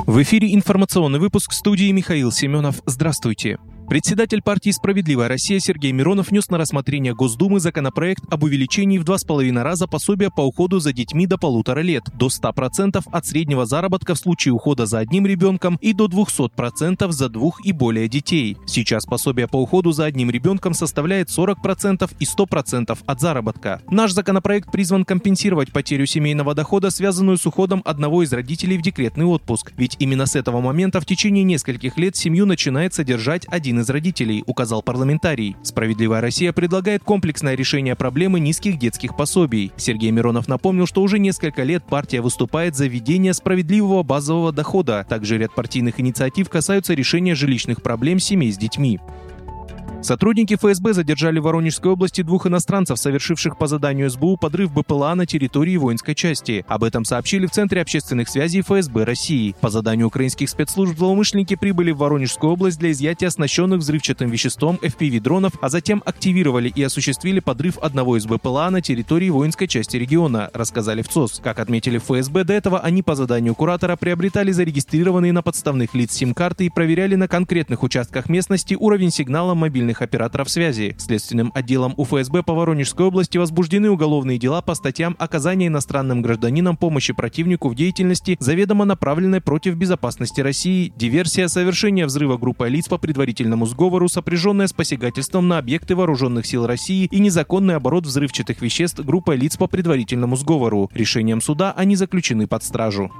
В эфире информационный выпуск, в студии Михаил Семенов. Здравствуйте. Председатель партии «Справедливая Россия» Сергей Миронов внес на рассмотрение Госдумы законопроект об увеличении в 2,5 раза пособия по уходу за детьми до 1,5 лет, до 100% от среднего заработка в случае ухода за одним ребенком и до 200% за 2 и более детей. Сейчас пособие по уходу за одним ребенком составляет 40% и 100% от заработка. Наш законопроект призван компенсировать потерю семейного дохода, связанную с уходом одного из родителей в декретный отпуск. Ведь именно с этого момента в течение нескольких лет семью начинает содержать один из родителей, указал парламентарий. «Справедливая Россия» предлагает комплексное решение проблемы низких детских пособий. Сергей Миронов напомнил, что уже несколько лет партия выступает за введение справедливого базового дохода. Также ряд партийных инициатив касаются решения жилищных проблем семей с детьми. Сотрудники ФСБ задержали в Воронежской области 2 иностранцев, совершивших по заданию СБУ подрыв БПЛА на территории воинской части. Об этом сообщили в Центре общественных связей ФСБ России. По заданию украинских спецслужб злоумышленники прибыли в Воронежскую область для изъятия оснащенных взрывчатым веществом FPV-дронов, а затем активировали и осуществили подрыв одного из БПЛА на территории воинской части региона, рассказали в ЦОС. Как отметили в ФСБ, до этого они по заданию куратора приобретали зарегистрированные на подставных лиц сим-карты и проверяли на конкретных участках местности уровень сигнала мобильных операторов связи. Следственным отделом УФСБ по Воронежской области возбуждены уголовные дела по статьям оказания иностранным гражданинам помощи противнику в деятельности, заведомо направленной против безопасности России, диверсия, совершение взрыва группой лиц по предварительному сговору, сопряженная с посягательством на объекты вооруженных сил России и незаконный оборот взрывчатых веществ группой лиц по предварительному сговору. Решением суда они заключены под стражу.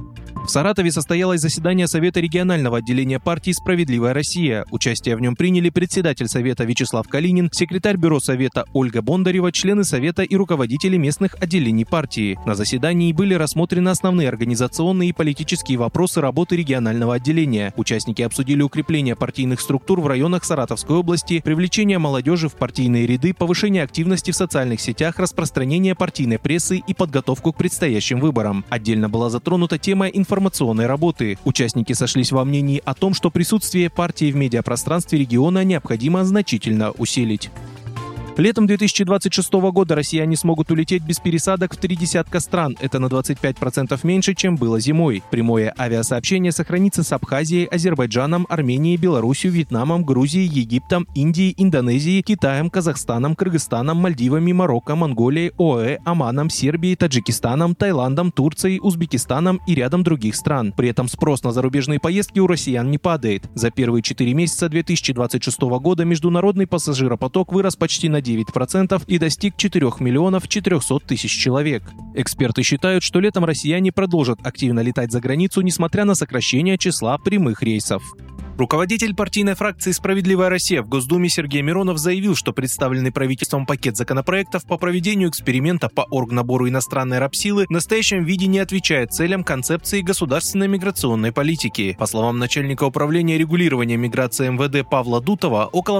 В Саратове состоялось заседание Совета регионального отделения партии «Справедливая Россия». Участие в нем приняли председатель Совета Вячеслав Калинин, секретарь бюро Совета Ольга Бондарева, члены Совета и руководители местных отделений партии. На заседании были рассмотрены основные организационные и политические вопросы работы регионального отделения. Участники обсудили укрепление партийных структур в районах Саратовской области, привлечение молодежи в партийные ряды, повышение активности в социальных сетях, распространение партийной прессы и подготовку к предстоящим выборам. Отдельно была затронута тема информационной работы. Участники сошлись во мнении о том, что присутствие партии в медиапространстве региона необходимо значительно усилить. Летом 2026 года россияне смогут улететь без пересадок в 30 стран. Это на 25% меньше, чем было зимой. Прямое авиасообщение сохранится с Абхазией, Азербайджаном, Арменией, Белоруссией, Вьетнамом, Грузией, Египтом, Индией, Индонезией, Китаем, Казахстаном, Кыргызстаном, Мальдивами, Марокко, Монголией, ОАЭ, Оманом, Сербией, Таджикистаном, Таиландом, Турцией, Узбекистаном и рядом других стран. При этом спрос на зарубежные поездки у россиян не падает. За первые 4 месяца 2026 года международный пассажиропоток вырос почти на 9% и достиг 4 миллионов 400 тысяч человек. Эксперты считают, что летом россияне продолжат активно летать за границу, несмотря на сокращение числа прямых рейсов. Руководитель партийной фракции «Справедливая Россия» в Госдуме Сергей Миронов заявил, что представленный правительством пакет законопроектов по проведению эксперимента по оргнабору иностранной рабсилы в настоящем виде не отвечает целям концепции государственной миграционной политики. По словам начальника управления регулирования миграции МВД Павла Дутова, около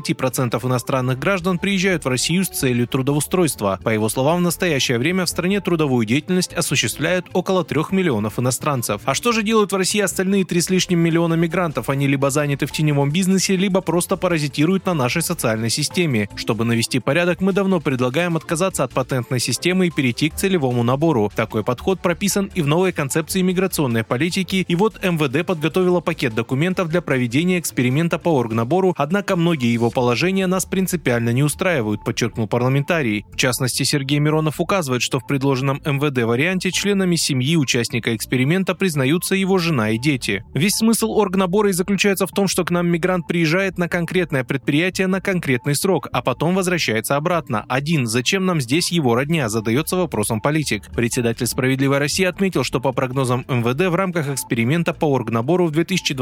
45% иностранных граждан приезжают в Россию с целью трудоустройства. По его словам, в настоящее время в стране трудовую деятельность осуществляют около 3 миллионов иностранцев. А что же делают в России остальные 3 с лишним миллиона мигрантов? Они либо заняты в теневом бизнесе, либо просто паразитируют на нашей социальной системе. Чтобы навести порядок, мы давно предлагаем отказаться от патентной системы и перейти к целевому набору. Такой подход прописан и в новой концепции миграционной политики, и вот МВД подготовила пакет документов для проведения эксперимента по оргнабору, однако многие его положения нас принципиально не устраивают, подчеркнул парламентарий. В частности, Сергей Миронов указывает, что в предложенном МВД варианте членами семьи участника эксперимента признаются его жена и дети. Весь смысл оргнабора заключается в том, что к нам мигрант приезжает на конкретное предприятие на конкретный срок, а потом возвращается обратно. Зачем нам здесь его родня, задается вопросом политик. Председатель «Справедливой России» отметил, что по прогнозам МВД в рамках эксперимента по оргнабору в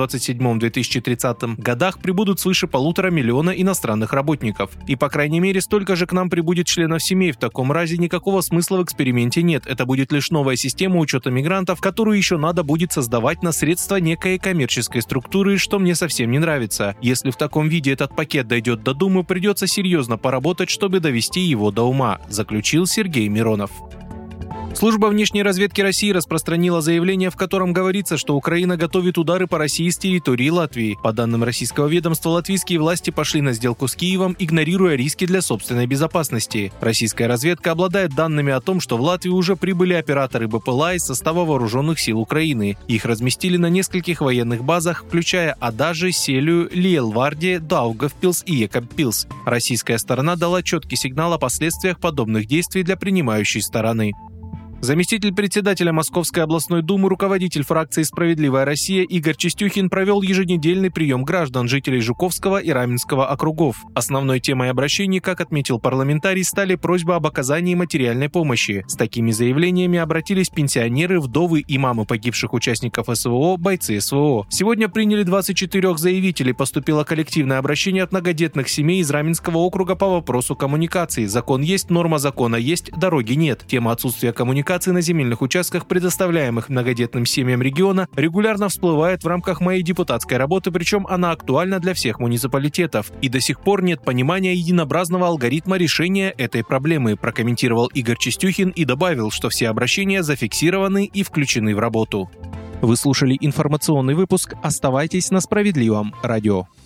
2027-2030 годах прибудут свыше 1,5 миллиона иностранных работников. И по крайней мере столько же к нам прибудет членов семей. В таком разе никакого смысла в эксперименте нет. Это будет лишь новая система учета мигрантов, которую еще надо будет создавать на средства некой коммерческой структуры, что мне совсем не нравится. Если в таком виде этот пакет дойдет до Думы, придется серьезно поработать, чтобы довести его до ума, заключил Сергей Миронов. Служба внешней разведки России распространила заявление, в котором говорится, что Украина готовит удары по России с территории Латвии. По данным российского ведомства, латвийские власти пошли на сделку с Киевом, игнорируя риски для собственной безопасности. Российская разведка обладает данными о том, что в Латвию уже прибыли операторы БПЛА из состава вооруженных сил Украины. Их разместили на нескольких военных базах, включая Адажи, Селию, Лиелварде, Даугавпилс и Екабпилс. Российская сторона дала четкий сигнал о последствиях подобных действий для принимающей стороны. Заместитель председателя Московской областной думы, руководитель фракции «Справедливая Россия» Игорь Чистюхин провел еженедельный прием граждан, жителей Жуковского и Раменского округов. Основной темой обращений, как отметил парламентарий, стали просьбы об оказании материальной помощи. С такими заявлениями обратились пенсионеры, вдовы и мамы погибших участников СВО, бойцы СВО. Сегодня приняли 24 заявителей. Поступило коллективное обращение от многодетных семей из Раменского округа по вопросу коммуникации. Закон есть, норма закона есть, дороги нет. Тема отсутствия коммуникации на земельных участках, предоставляемых многодетным семьям региона, регулярно всплывает в рамках моей депутатской работы, причем она актуальна для всех муниципалитетов. И до сих пор нет понимания единообразного алгоритма решения этой проблемы, прокомментировал Игорь Чистюхин и добавил, что все обращения зафиксированы и включены в работу. Вы слушали информационный выпуск. Оставайтесь на Справедливом радио.